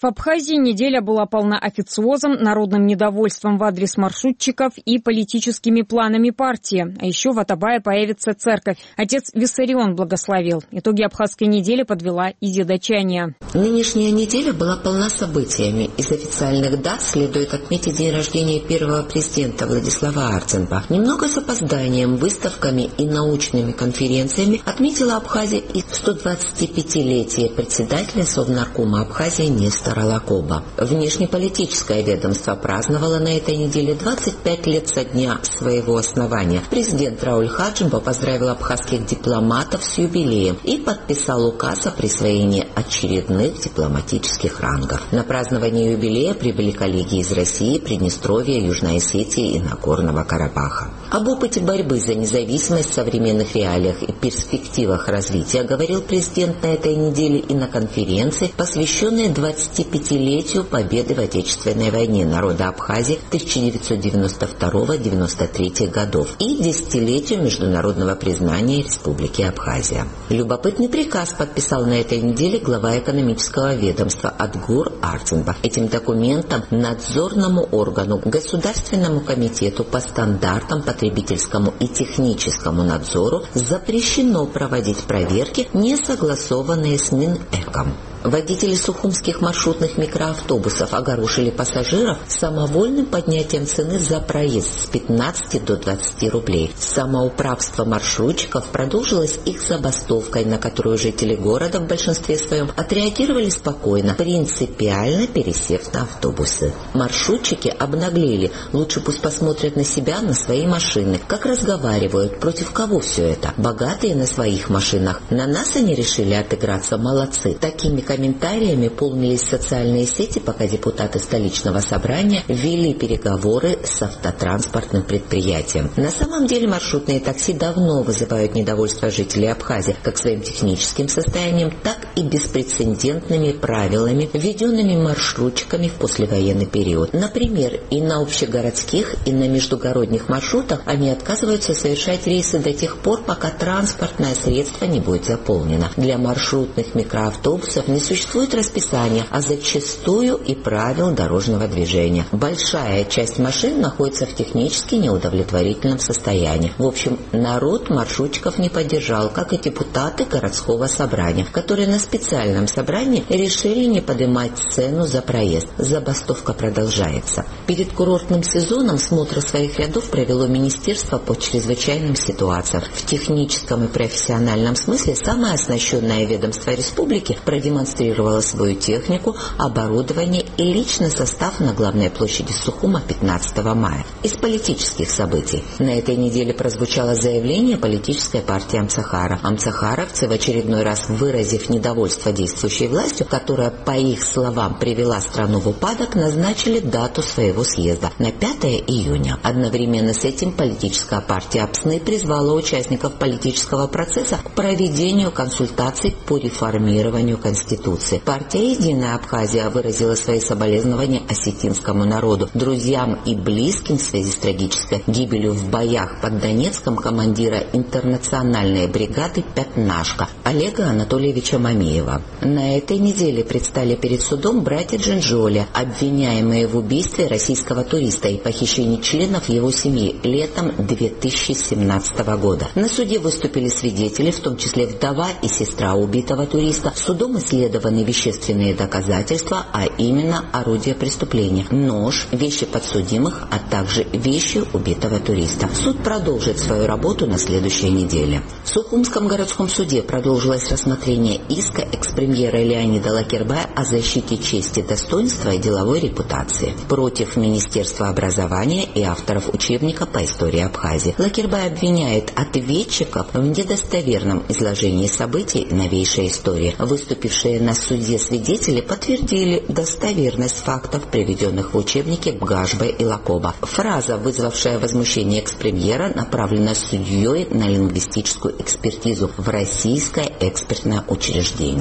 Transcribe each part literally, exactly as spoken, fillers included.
В Абхазии неделя была полна официозом, народным недовольством в адрес маршрутчиков и политическими планами партии. А еще в Атабае появится церковь. Отец Виссарион благословил. Итоги абхазской недели подвела Изида Чания. Нынешняя неделя была полна событиями. Из официальных дат следует отметить день рождения первого президента Владислава Артенба. Немного с опозданием, выставками и научными конференциями отметила Абхазия и сто двадцатипятилетие председателя Совнаркома Абхазии Нестора Лакоба. Внешнеполитическое ведомство праздновало на этой неделе двадцать пять лет со дня своего основания. Президент Рауль Хаджимба поздравил абхазских дипломатов с юбилеем и подписал указ о присвоении очередных дипломатических рангов. На празднование юбилея прибыли коллеги из России, Приднестровья, Южной Осетии и Нагорного Карабаха. Об опыте борьбы за независимость в современных реалиях и перспективах развития говорил президент на этой неделе и на конференции, посвященной двадцатипятилетию победы в Отечественной войне народа Абхазии тысяча девятьсот девяносто второго — девяносто третьего годов и десятилетию международного признания Республики Абхазия. Любопытный приказ подписал на этой неделе глава экономического ведомства Адгур Артенба. Этим документом надзорному органу, Государственному комитету по стандартам, потребительскому и техническому надзору запрещено проводить проверки, не согласованные с Минэком. Водители сухумских маршрутных микроавтобусов огорошили пассажиров самовольным поднятием цены за проезд с пятнадцати до двадцати рублей. Самоуправство маршрутчиков продолжилось их забастовкой, на которую жители города в большинстве своем отреагировали спокойно, принципиально пересев на автобусы. Маршрутчики обнаглели, лучше пусть посмотрят на себя, на свои машины. Как разговаривают, против кого все это? Богатые на своих машинах. На нас они решили отыграться, молодцы. Такими комментариями полнились социальные сети, пока депутаты столичного собрания вели переговоры с автотранспортным предприятием. На самом деле маршрутные такси давно вызывают недовольство жителей Абхазии как своим техническим состоянием, так и беспрецедентными правилами, введенными маршрутчиками в послевоенный период. Например, и на общегородских, и на междугородних маршрутах они отказываются совершать рейсы до тех пор, пока транспортное средство не будет заполнено. Для маршрутных микроавтобусов не существует расписания, а зачастую и правил дорожного движения. Большая часть машин находится в технически неудовлетворительном состоянии. В общем, народ маршрутчиков не поддержал, как и депутаты городского собрания, которые на специальном собрании решили не поднимать цену за проезд. Забастовка продолжается. Перед курортным сезоном смотр своих рядов провело Министерство по чрезвычайным ситуациям. В техническом и профессиональном смысле самое оснащенное ведомство республики продемонстрировало свою технику, оборудование и личный состав на главной площади Сухума пятнадцатого мая. Из политических событий. На этой неделе прозвучало заявление политической партии Амцахара. Амцахаровцы, в очередной раз выразив недовольство действующей властью, которая, по их словам, привела страну в упадок, назначили дату своего съезда на пятое июня. Одновременно с этим политическая партия Апсны призвала участников политического процесса к проведению консультаций по реформированию Конституции. Партия «Единая Абхазия» выразила свои соболезнования осетинскому народу, друзьям и близким в связи с трагической гибелью в боях под Донецком командира интернациональной бригады «Пятнашка» Олега Анатольевича Мамеева. На этой неделе предстали перед судом братья Джинджоли, обвиняемые в убийстве российского туриста и похищении членов его семьи летом две тысячи семнадцатого года. На суде выступили свидетели, в том числе вдова и сестра убитого туриста. Судом исследовали вещественные доказательства, а именно орудие преступления, нож, вещи подсудимых, а также вещи убитого туриста. Суд продолжит свою работу на следующей неделе. В Сухумском городском суде продолжилось рассмотрение иска экс-премьера Леонида Лакербая о защите чести, достоинства и деловой репутации против Министерства образования и авторов учебника по истории Абхазии. Лакербай обвиняет ответчиков в недостоверном изложении событий новейшей истории. Выступившие на суде свидетели подтвердили достоверность фактов, приведенных в учебнике Гашбе и Лакоба. Фраза, вызвавшая возмущение экс-премьера, направлена судьей на лингвистическую экспертизу в российское экспертное учреждение.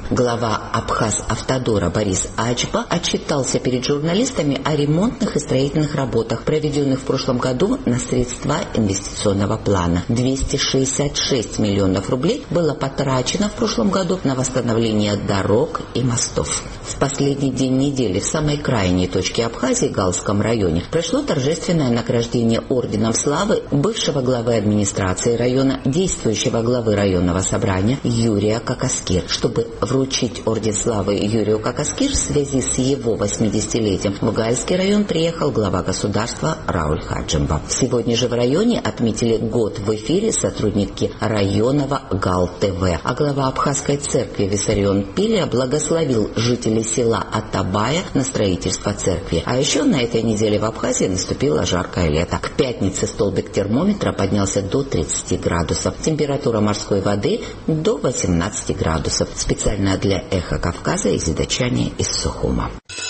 Глава Абхаз-Автодора Борис Ачба отчитался перед журналистами о ремонтных и строительных работах, проведенных в прошлом году на средства инвестиционного плана. двести шестьдесят шесть миллионов рублей было потрачено в прошлом году на восстановление дорог и мостов. В последний день недели в самой крайней точке Абхазии, Галском районе, прошло торжественное награждение орденом славы бывшего главы администрации района, действующего главы районного собрания Юрия Какаскир. Чтобы вручить орден славы Юрию Какаскир в связи с его восьмидесятилетием, в Гальский район приехал глава государства Рауль Хаджимба. Сегодня же в районе отметили год в эфире сотрудники районного Гал-ТВ. А глава Абхазской церкви Виссарион Пилия благословил жителей села Атабая на строительство церкви. А еще на этой неделе в Абхазии наступило жаркое лето. К пятнице столбик термометра поднялся до тридцати градусов. Температура морской воды до восемнадцати градусов. Специально для Эхо Кавказа из Идачани из Сухума.